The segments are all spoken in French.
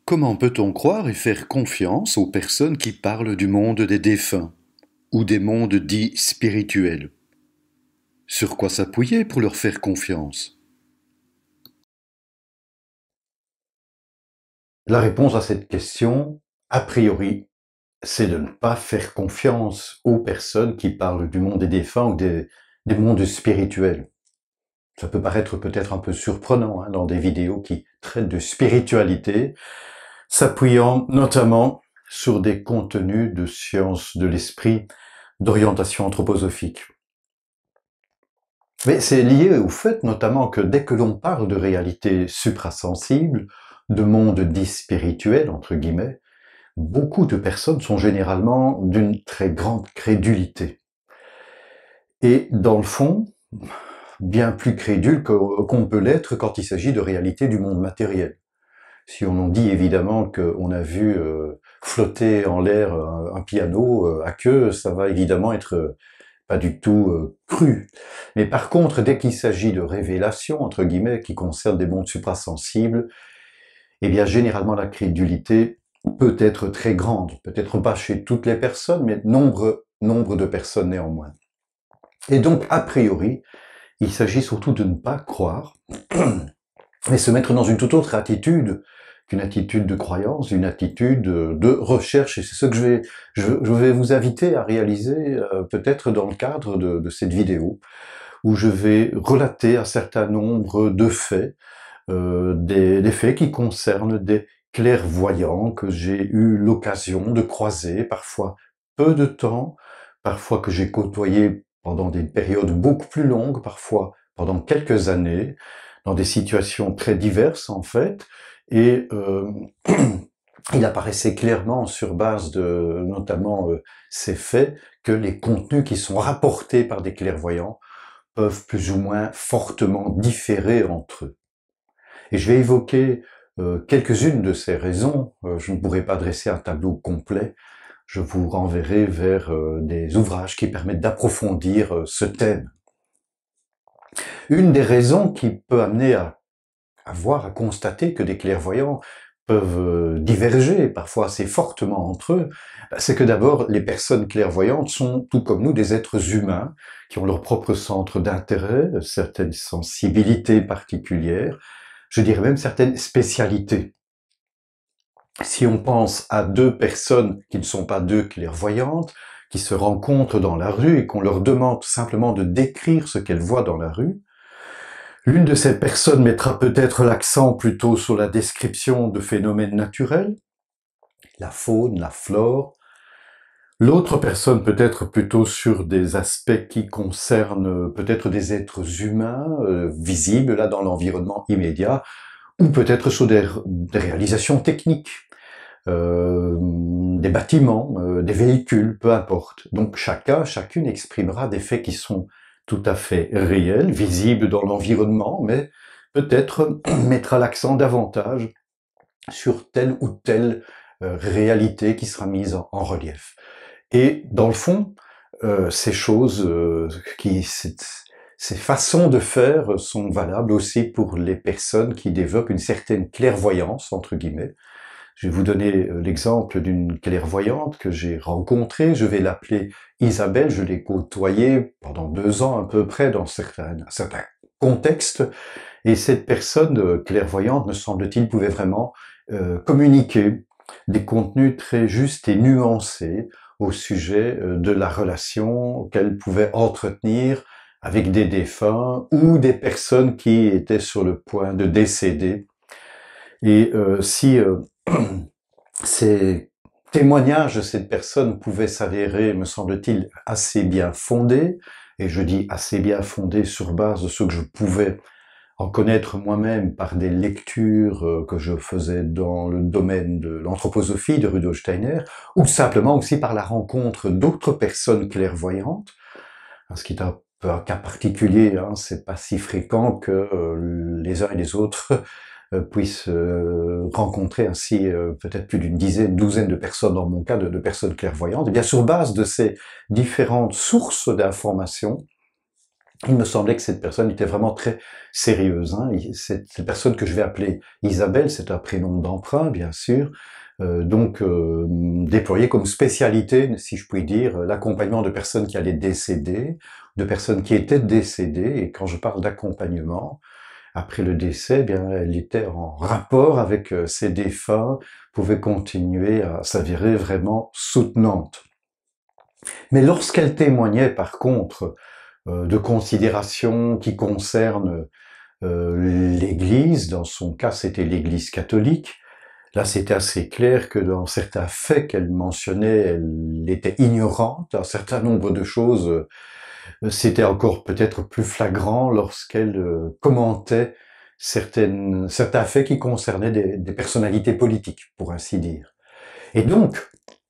Comment peut-on croire et faire confiance aux personnes qui parlent du monde des défunts ou des mondes dits spirituels? Sur quoi s'appuyer pour leur faire confiance? La réponse à cette question, a priori, c'est de ne pas faire confiance aux personnes qui parlent du monde des défunts ou des mondes spirituels. Ça peut paraître peut-être un peu surprenant dans des vidéos qui traitent de spiritualité, s'appuyant notamment sur des contenus de sciences de l'esprit, d'orientation anthroposophique. Mais c'est lié au fait notamment que dès que l'on parle de réalité suprasensible, de monde dit spirituel, entre guillemets, beaucoup de personnes sont généralement d'une très grande crédulité. Et dans le fond, bien plus crédule qu'on peut l'être quand il s'agit de réalité du monde matériel. Si on en dit évidemment qu'on a vu flotter en l'air un piano à queue, ça va évidemment être pas du tout cru. Mais par contre, dès qu'il s'agit de révélations, entre guillemets, qui concernent des mondes suprasensibles, eh bien généralement la crédulité peut être très grande, peut-être pas chez toutes les personnes, mais nombre de personnes néanmoins. Et donc, a priori, il s'agit surtout de ne pas croire, mais se mettre dans une toute autre attitude qu'une attitude de croyance, une attitude de recherche. Et c'est ce que je vais vous inviter à réaliser peut-être dans le cadre de cette vidéo, où je vais relater un certain nombre de faits, des faits qui concernent des clairvoyants que j'ai eu l'occasion de croiser, parfois peu de temps, parfois que j'ai côtoyé pendant des périodes beaucoup plus longues, parfois pendant quelques années, dans des situations très diverses en fait, et il apparaissait clairement sur base de notamment ces faits que les contenus qui sont rapportés par des clairvoyants peuvent plus ou moins fortement différer entre eux. Et je vais évoquer quelques-unes de ces raisons. Je ne pourrai pas dresser un tableau complet. Je vous renverrai vers des ouvrages qui permettent d'approfondir ce thème. Une des raisons qui peut amener à constater que des clairvoyants peuvent diverger parfois assez fortement entre eux, c'est que d'abord, les personnes clairvoyantes sont, tout comme nous, des êtres humains qui ont leur propre centre d'intérêt, certaines sensibilités particulières, je dirais même certaines spécialités. Si on pense à deux personnes qui ne sont pas deux clairvoyantes, qui se rencontrent dans la rue et qu'on leur demande simplement de décrire ce qu'elles voient dans la rue, l'une de ces personnes mettra peut-être l'accent plutôt sur la description de phénomènes naturels, la faune, la flore. L'autre personne peut-être plutôt sur des aspects qui concernent peut-être des êtres humains visibles là dans l'environnement immédiat, ou peut-être sur des réalisations techniques, des bâtiments, des véhicules, peu importe. Donc chacune exprimera des faits qui sont tout à fait réels, visibles dans l'environnement, mais peut-être mettra l'accent davantage sur telle ou telle réalité qui sera mise en relief. Et dans le fond, ces choses, ces façons de faire sont valables aussi pour les personnes qui développent une certaine clairvoyance, entre guillemets. Je vais vous donner l'exemple d'une clairvoyante que j'ai rencontrée, je vais l'appeler Isabelle, je l'ai côtoyée pendant 2 ans à peu près dans certains contextes, et cette personne clairvoyante, me semble-t-il, pouvait vraiment communiquer des contenus très justes et nuancés au sujet de la relation qu'elle pouvait entretenir avec des défunts ou des personnes qui étaient sur le point de décéder. Et si ces témoignages de cette personne pouvaient s'avérer, me semble-t-il, assez bien fondés, et je dis assez bien fondés sur base de ce que je pouvais en connaître moi-même par des lectures que je faisais dans le domaine de l'anthroposophie de Rudolf Steiner, ou simplement aussi par la rencontre d'autres personnes clairvoyantes, ce qui est un peu un cas particulier, c'est pas si fréquent que les uns et les autres puissent rencontrer ainsi peut-être plus d'une douzaine de personnes, dans mon cas, de personnes clairvoyantes. Et bien sur base de ces différentes sources d'informations, il me semblait que cette personne était vraiment très sérieuse. Hein. Cette personne que je vais appeler Isabelle, c'est un prénom d'emprunt, bien sûr, déployé comme spécialité, si je puis dire, l'accompagnement de personnes qui allaient décéder, de personnes qui étaient décédées. Et quand je parle d'accompagnement, après le décès, eh bien, elle était en rapport avec ces défunts, pouvait continuer à s'avérer vraiment soutenante. Mais lorsqu'elle témoignait, par contre, de considérations qui concernent l'Église, dans son cas c'était l'Église catholique, là c'était assez clair que dans certains faits qu'elle mentionnait, elle était ignorante, un certain nombre de choses, c'était encore peut-être plus flagrant lorsqu'elle commentait certains faits qui concernaient des personnalités politiques, pour ainsi dire. Et donc,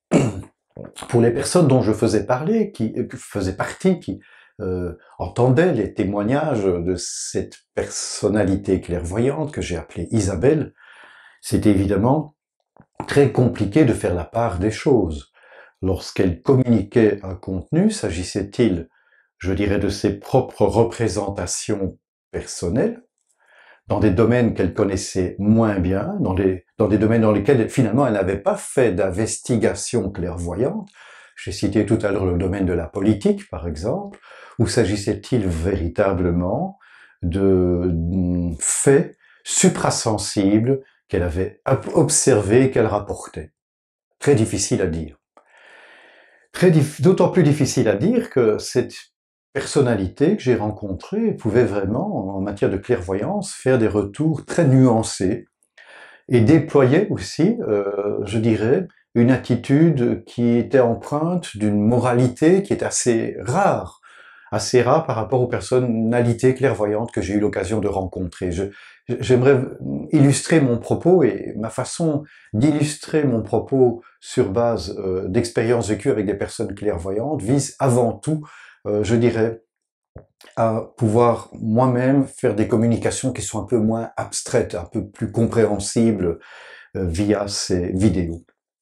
pour les personnes dont je faisais parler, qui faisaient partie, qui entendaient les témoignages de cette personnalité clairvoyante que j'ai appelée Isabelle, c'était évidemment très compliqué de faire la part des choses. Lorsqu'elle communiquait un contenu, s'agissait-il, je dirais, de ses propres représentations personnelles, dans des domaines qu'elle connaissait moins bien, dans des domaines dans lesquels finalement elle n'avait pas fait d'investigation clairvoyante. J'ai cité tout à l'heure le domaine de la politique, par exemple, où s'agissait-il véritablement de faits suprasensibles qu'elle avait observés et qu'elle rapportait. Très difficile à dire. D'autant plus difficile à dire que cette personnalité que j'ai rencontrée pouvait vraiment, en matière de clairvoyance, faire des retours très nuancés et déployer aussi, je dirais, une attitude qui était empreinte d'une moralité qui est assez rare par rapport aux personnalités clairvoyantes que j'ai eu l'occasion de rencontrer. J'aimerais illustrer mon propos, et ma façon d'illustrer mon propos sur base d'expériences vécues avec des personnes clairvoyantes vise avant tout, je dirais, à pouvoir moi-même faire des communications qui sont un peu moins abstraites, un peu plus compréhensibles via ces vidéos.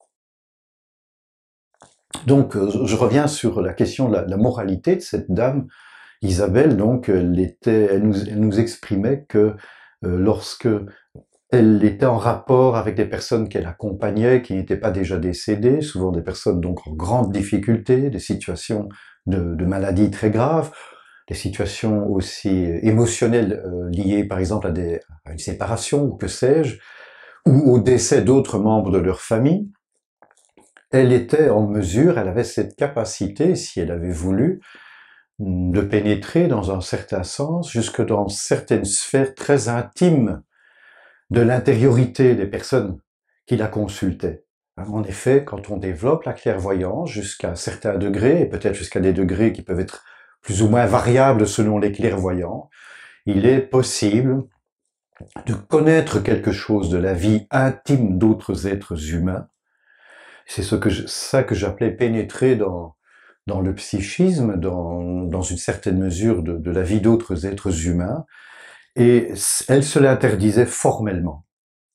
Donc, je reviens sur la question de la moralité de cette dame, Isabelle. Donc, elle nous exprimait que lorsque elle était en rapport avec des personnes qu'elle accompagnait, qui n'étaient pas déjà décédées, souvent des personnes donc en grande difficulté, des situations de maladies très graves, des situations aussi émotionnelles liées par exemple à une séparation ou que sais-je, ou au décès d'autres membres de leur famille. Elle était en mesure, elle avait cette capacité, si elle avait voulu, de pénétrer dans un certain sens jusque dans certaines sphères très intimes de l'intériorité des personnes qui la consultaient. En effet, quand on développe la clairvoyance jusqu'à un certain degré, et peut-être jusqu'à des degrés qui peuvent être plus ou moins variables selon les clairvoyants, il est possible de connaître quelque chose de la vie intime d'autres êtres humains. C'est ça que j'appelais pénétrer dans le psychisme, dans une certaine mesure de la vie d'autres êtres humains, et elle se l'interdisait formellement.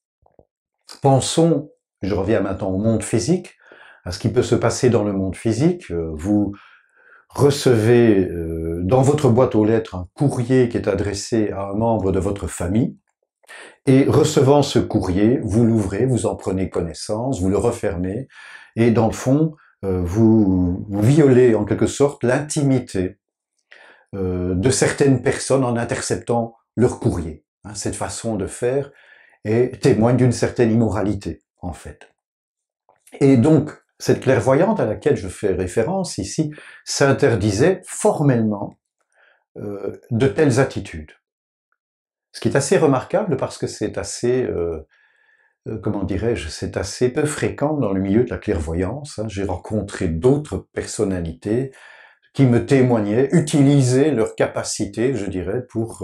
Pensons, je reviens maintenant au monde physique, à ce qui peut se passer dans le monde physique. Vous recevez dans votre boîte aux lettres un courrier qui est adressé à un membre de votre famille, et recevant ce courrier, vous l'ouvrez, vous en prenez connaissance, vous le refermez, et dans le fond, vous violez en quelque sorte l'intimité de certaines personnes en interceptant leur courrier. Cette façon de faire témoigne d'une certaine immoralité, en fait. Et donc, cette clairvoyante à laquelle je fais référence ici s'interdisait formellement de telles attitudes. Ce qui est assez remarquable parce que c'est assez, comment dirais-je, c'est assez peu fréquent dans le milieu de la clairvoyance. J'ai rencontré d'autres personnalités qui me témoignaient utiliser leur capacité, je dirais, pour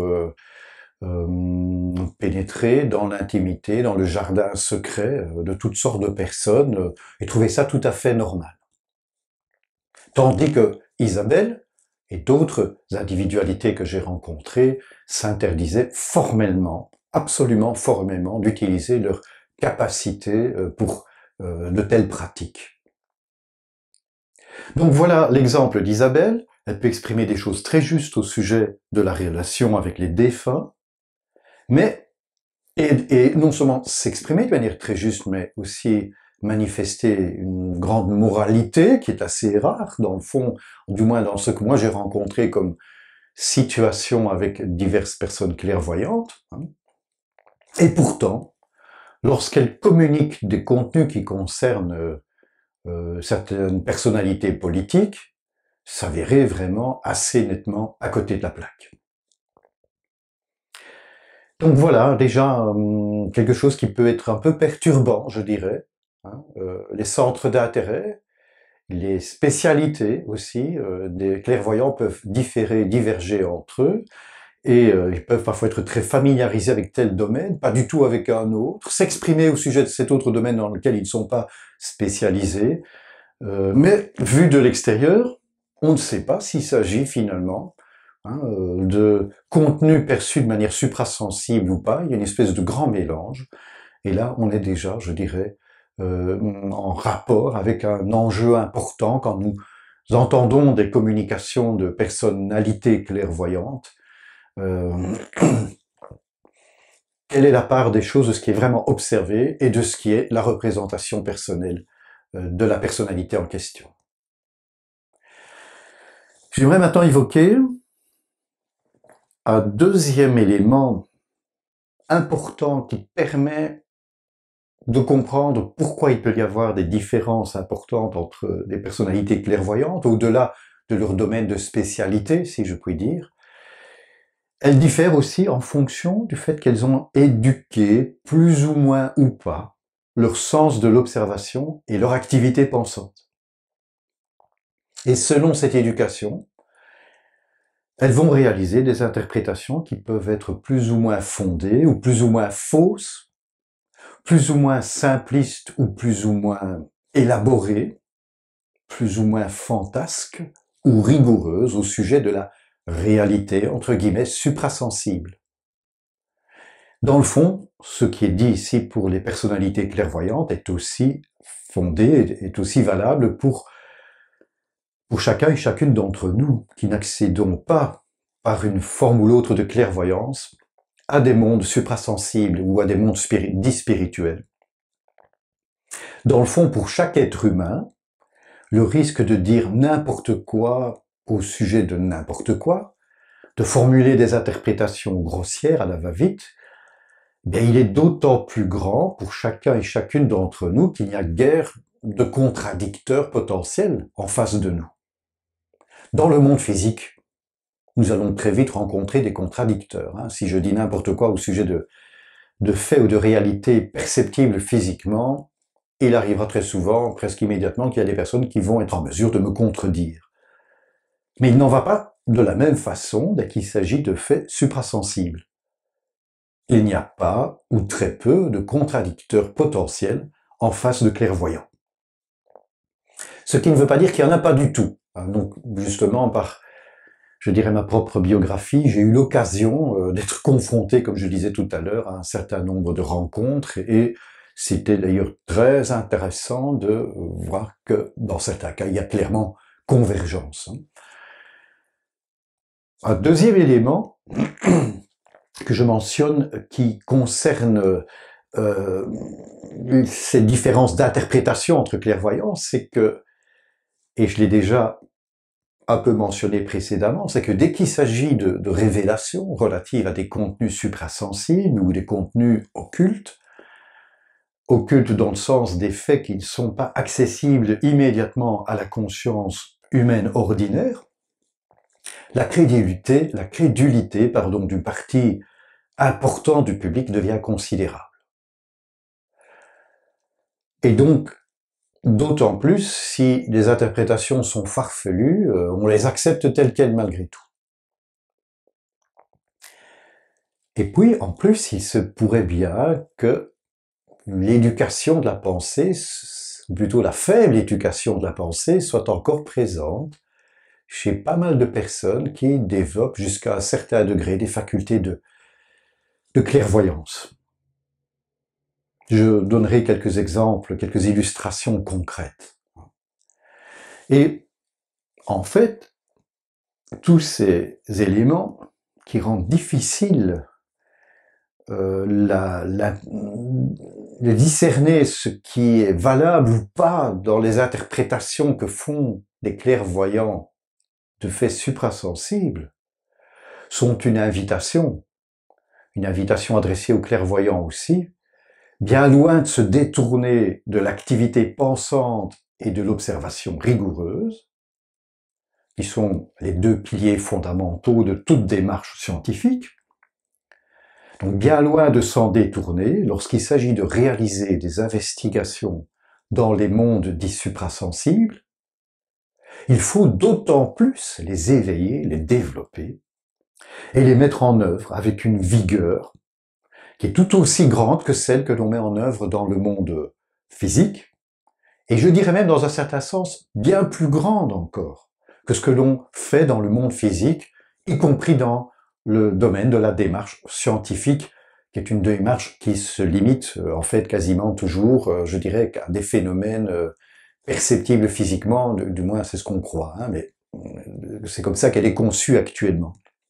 pénétrer dans l'intimité, dans le jardin secret de toutes sortes de personnes et trouver ça tout à fait normal. Tandis que Isabelle et d'autres individualités que j'ai rencontrées s'interdisaient formellement, absolument formellement, d'utiliser leur capacité pour de telles pratiques. Donc voilà l'exemple d'Isabelle. elle peut exprimer des choses très justes au sujet de la relation avec les défunts, mais et non seulement s'exprimer de manière très juste, mais aussi manifester une grande moralité qui est assez rare dans le fond, du moins dans ce que moi j'ai rencontré comme situation avec diverses personnes clairvoyantes. Et pourtant, lorsqu'elles communiquent des contenus qui concernent certaines personnalités politiques, s'avérait vraiment assez nettement à côté de la plaque. Donc voilà, déjà quelque chose qui peut être un peu perturbant, je dirais. Les centres d'intérêt, les spécialités aussi, des clairvoyants peuvent diverger entre eux, et ils peuvent parfois être très familiarisés avec tel domaine, pas du tout avec un autre, s'exprimer au sujet de cet autre domaine dans lequel ils ne sont pas spécialisés, mais vu de l'extérieur, on ne sait pas s'il s'agit finalement de contenu perçu de manière suprasensible ou pas. Il y a une espèce de grand mélange. Et là, on est déjà, je dirais, en rapport avec un enjeu important quand nous entendons des communications de personnalités clairvoyantes. Quelle est la part des choses de ce qui est vraiment observé et de ce qui est la représentation personnelle de la personnalité en question. J'aimerais maintenant évoquer un deuxième élément important qui permet de comprendre pourquoi il peut y avoir des différences importantes entre des personnalités clairvoyantes, au-delà de leur domaine de spécialité, si je puis dire. Elles diffèrent aussi en fonction du fait qu'elles ont éduqué, plus ou moins ou pas, leur sens de l'observation et leur activité pensante. Et selon cette éducation, elles vont réaliser des interprétations qui peuvent être plus ou moins fondées ou plus ou moins fausses, plus ou moins simplistes ou plus ou moins élaborées, plus ou moins fantasques ou rigoureuses au sujet de la réalité, entre guillemets, suprasensible. Dans le fond, ce qui est dit ici pour les personnalités clairvoyantes est aussi fondé, est aussi valable pour chacun et chacune d'entre nous qui n'accédons pas par une forme ou l'autre de clairvoyance à des mondes suprasensibles ou à des mondes dits spirituels. Dans le fond, pour chaque être humain, le risque de dire n'importe quoi au sujet de n'importe quoi, de formuler des interprétations grossières à la va-vite, bien, il est d'autant plus grand pour chacun et chacune d'entre nous qu'il n'y a guère de contradicteurs potentiels en face de nous. Dans le monde physique, nous allons très vite rencontrer des contradicteurs. Si je dis n'importe quoi au sujet de faits ou de réalités perceptibles physiquement, il arrivera très souvent, presque immédiatement, qu'il y a des personnes qui vont être en mesure de me contredire. Mais il n'en va pas de la même façon dès qu'il s'agit de faits suprasensibles. Il n'y a pas, ou très peu, de contradicteurs potentiels en face de clairvoyants. Ce qui ne veut pas dire qu'il n'y en a pas du tout. Donc, justement, par, je dirais, ma propre biographie, j'ai eu l'occasion d'être confronté, comme je disais tout à l'heure, à un certain nombre de rencontres, et c'était d'ailleurs très intéressant de voir que, dans certains cas, il y a clairement convergence. Un deuxième élément que je mentionne qui concerne ces différences d'interprétation entre clairvoyants, c'est que, et je l'ai déjà un peu mentionné précédemment, c'est que dès qu'il s'agit de révélations relatives à des contenus suprasensibles ou des contenus occultes dans le sens des faits qui ne sont pas accessibles immédiatement à la conscience humaine ordinaire, la crédulité d'une partie importante du public devient considérable. Et donc, d'autant plus si les interprétations sont farfelues, on les accepte telles quelles malgré tout. Et puis, en plus, il se pourrait bien que l'éducation de la pensée, ou plutôt la faible éducation de la pensée, soit encore présente chez pas mal de personnes qui développent jusqu'à un certain degré des facultés de clairvoyance. Je donnerai quelques exemples, quelques illustrations concrètes. Et en fait, tous ces éléments qui rendent difficile de discerner ce qui est valable ou pas dans les interprétations que font les clairvoyants de faits suprasensibles, sont une invitation adressée aux clairvoyants aussi, bien loin de se détourner de l'activité pensante et de l'observation rigoureuse, qui sont les deux piliers fondamentaux de toute démarche scientifique. Donc bien loin de s'en détourner, lorsqu'il s'agit de réaliser des investigations dans les mondes dits suprasensibles, il faut d'autant plus les éveiller, les développer et les mettre en œuvre avec une vigueur qui est tout aussi grande que celle que l'on met en œuvre dans le monde physique, et je dirais même dans un certain sens bien plus grande encore que ce que l'on fait dans le monde physique, y compris dans le domaine de la démarche scientifique, qui est une démarche qui se limite en fait quasiment toujours, je dirais, à des phénomènes perceptibles physiquement, du moins c'est ce qu'on croit, hein, mais c'est comme ça qu'elle est conçue actuellement.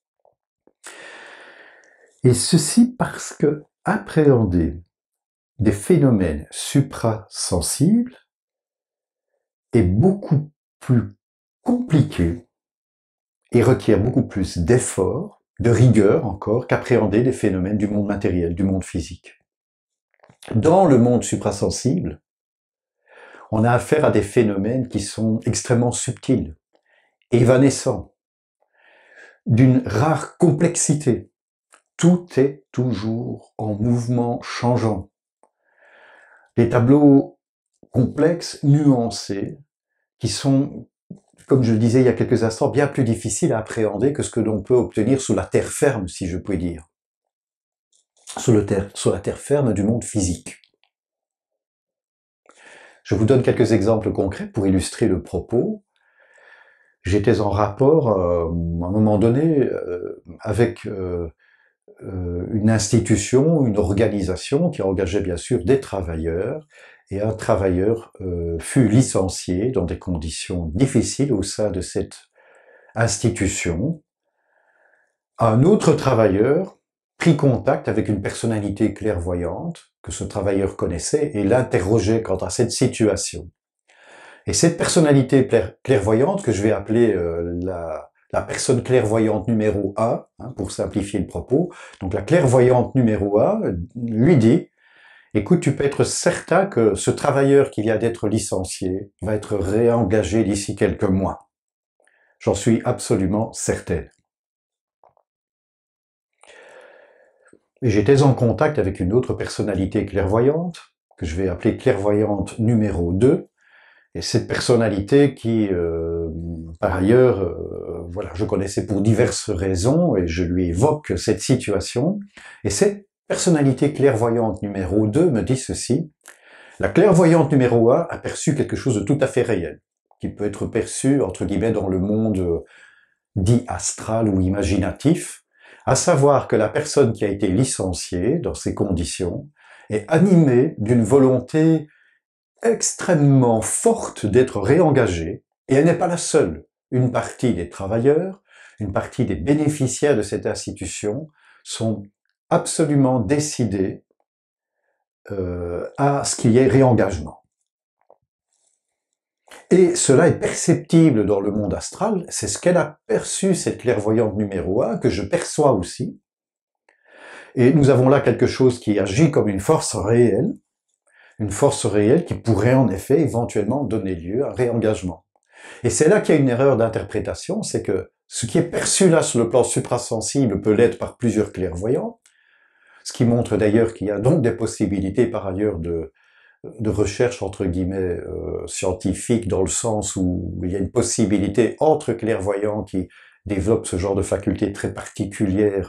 Et ceci parce que appréhender des phénomènes suprasensibles est beaucoup plus compliqué et requiert beaucoup plus d'efforts, de rigueur encore, qu'appréhender des phénomènes du monde matériel, du monde physique. Dans le monde suprasensible, on a affaire à des phénomènes qui sont extrêmement subtils, évanescents, d'une rare complexité. Tout est toujours en mouvement changeant. Des tableaux complexes, nuancés, qui sont, comme je le disais il y a quelques instants, bien plus difficiles à appréhender que ce que l'on peut obtenir sous la terre ferme, si je puis dire. Sur la terre ferme du monde physique. Je vous donne quelques exemples concrets pour illustrer le propos. J'étais en rapport, à un moment donné, avec une institution, une organisation qui engageait bien sûr des travailleurs, et un travailleur fut licencié dans des conditions difficiles au sein de cette institution. Un autre travailleur prit contact avec une personnalité clairvoyante que ce travailleur connaissait et l'interrogeait quant à cette situation. Et cette personnalité clairvoyante, que je vais appeler la personne clairvoyante numéro 1, hein, pour simplifier le propos, donc la clairvoyante numéro 1 lui dit: écoute, tu peux être certain que ce travailleur qui vient d'être licencié va être réengagé d'ici quelques mois. J'en suis absolument certaine. Et j'étais en contact avec une autre personnalité clairvoyante, que je vais appeler clairvoyante numéro 2, et cette personnalité qui, par ailleurs, voilà, je connaissais pour diverses raisons, et je lui évoque cette situation, et cette personnalité clairvoyante numéro 2 me dit ceci: la clairvoyante numéro 1 a perçu quelque chose de tout à fait réel, qui peut être perçu, entre guillemets, dans le monde dit astral ou imaginatif, à savoir que la personne qui a été licenciée dans ces conditions est animée d'une volonté extrêmement forte d'être réengagée, et elle n'est pas la seule. Une partie des travailleurs, une partie des bénéficiaires de cette institution sont absolument décidés à ce qu'il y ait réengagement. Et cela est perceptible dans le monde astral, c'est ce qu'elle a perçu, cette clairvoyante numéro 1, que je perçois aussi. Et nous avons là quelque chose qui agit comme une force réelle qui pourrait en effet éventuellement donner lieu à réengagement. Et c'est là qu'il y a une erreur d'interprétation, c'est que ce qui est perçu là sur le plan suprasensible peut l'être par plusieurs clairvoyants, ce qui montre d'ailleurs qu'il y a donc des possibilités par ailleurs de recherche entre guillemets scientifique, dans le sens où il y a une possibilité entre clairvoyants qui développent ce genre de faculté très particulière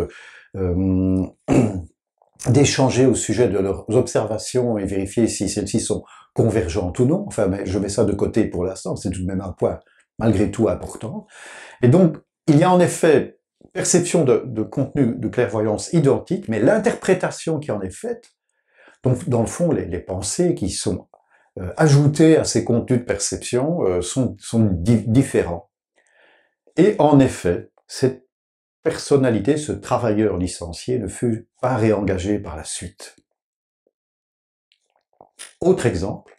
d'échanger au sujet de leurs observations et vérifier si celles-ci sont convergentes ou non. Enfin, mais je mets ça de côté pour l'instant, c'est tout de même un point malgré tout important. Et donc, il y a en effet perception de contenu de clairvoyance identique, mais l'interprétation qui en est faite, donc dans le fond, les pensées qui sont ajoutées à ces contenus de perception sont différents. Et en effet, cette personnalité, ce travailleur licencié, ne fut pas réengagé par la suite. Autre exemple,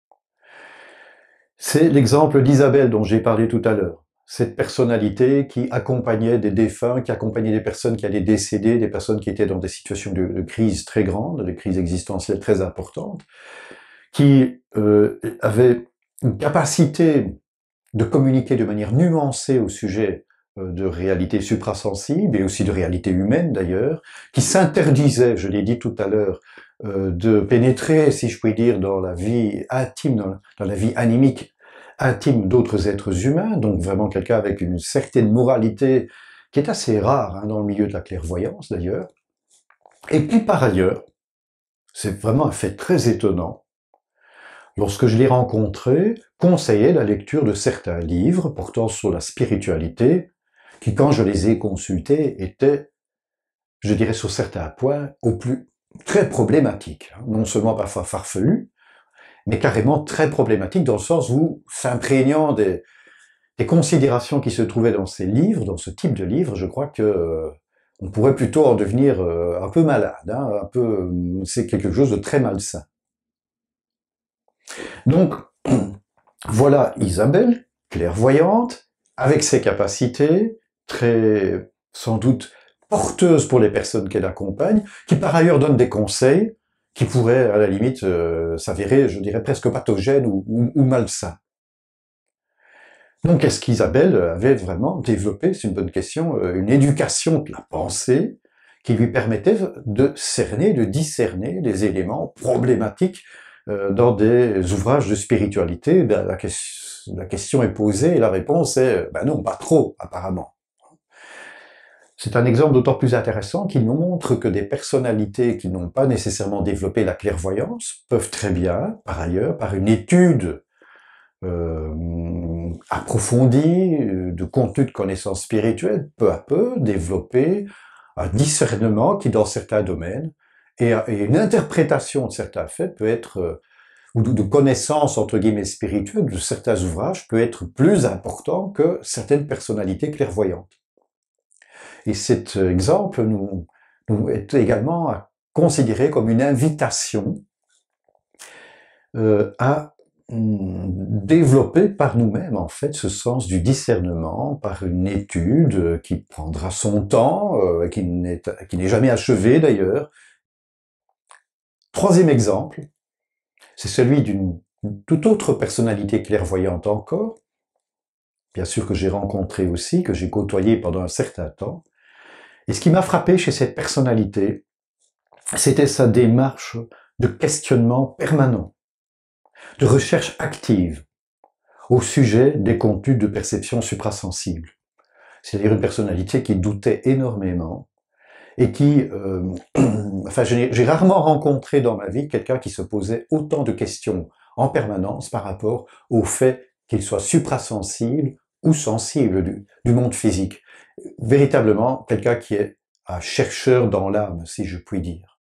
c'est l'exemple d'Isabelle dont j'ai parlé tout à l'heure. Cette personnalité qui accompagnait des défunts, qui accompagnait des personnes qui allaient décéder, des personnes qui étaient dans des situations de crise très grandes, de crise existentielle très importantes, qui avait une capacité de communiquer de manière nuancée au sujet de réalité suprasensible et aussi de réalité humaine d'ailleurs, qui s'interdisait, je l'ai dit tout à l'heure, de pénétrer, si je puis dire, dans la vie intime, dans la vie animique intime d'autres êtres humains, donc vraiment quelqu'un avec une certaine moralité qui est assez rare dans le milieu de la clairvoyance d'ailleurs. Et puis par ailleurs, c'est vraiment un fait très étonnant, lorsque je l'ai rencontré, conseillait la lecture de certains livres portant sur la spiritualité, qui, quand je les ai consultés, étaient, je dirais, sur certains points, au plus très problématiques. Non seulement parfois farfelus, mais carrément très problématiques, dans le sens où, s'imprégnant des considérations qui se trouvaient dans ces livres, dans ce type de livres, je crois que on pourrait plutôt en devenir un peu malade, c'est quelque chose de très malsain. Donc, voilà Isabelle, clairvoyante, avec ses capacités, très, sans doute, porteuse pour les personnes qu'elle accompagne, qui par ailleurs donne des conseils qui pourraient, à la limite, s'avérer, je dirais, presque pathogènes ou malsains. Donc, est-ce qu'Isabelle avait vraiment développé, c'est une bonne question, une éducation de la pensée qui lui permettait de cerner, de discerner les éléments problématiques dans des ouvrages de spiritualité? La question est posée et la réponse est non, pas trop, apparemment. C'est un exemple d'autant plus intéressant qu'il nous montre que des personnalités qui n'ont pas nécessairement développé la clairvoyance peuvent très bien, par ailleurs, par une étude approfondie de contenu de connaissances spirituelles, peu à peu développer un discernement qui, dans certains domaines, et une interprétation de certains faits peut être, ou de connaissances entre guillemets spirituelles de certains ouvrages peut être plus important que certaines personnalités clairvoyantes. Et cet exemple nous est également à considérer comme une invitation à développer par nous-mêmes en fait ce sens du discernement par une étude qui prendra son temps, qui n'est jamais achevée d'ailleurs. Troisième exemple, c'est celui d'une toute autre personnalité clairvoyante encore, bien sûr que j'ai rencontré aussi, que j'ai côtoyé pendant un certain temps. Et ce qui m'a frappé chez cette personnalité, c'était sa démarche de questionnement permanent, de recherche active au sujet des contenus de perception suprasensible. C'est-à-dire une personnalité qui doutait énormément et qui, j'ai rarement rencontré dans ma vie quelqu'un qui se posait autant de questions en permanence par rapport au fait qu'il soit suprasensible ou sensible du monde physique. Véritablement, quelqu'un qui est un chercheur dans l'âme, si je puis dire.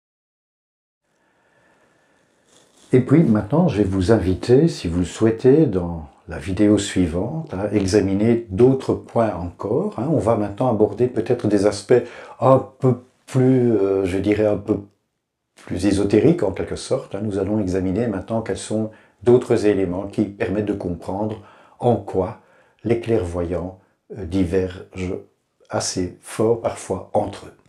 Et puis maintenant, je vais vous inviter, si vous le souhaitez, dans la vidéo suivante, à examiner d'autres points encore. On va maintenant aborder peut-être des aspects un peu plus, je dirais, un peu plus ésotériques en quelque sorte. Nous allons examiner maintenant quels sont d'autres éléments qui permettent de comprendre en quoi les clairvoyants divergent assez fort parfois entre eux.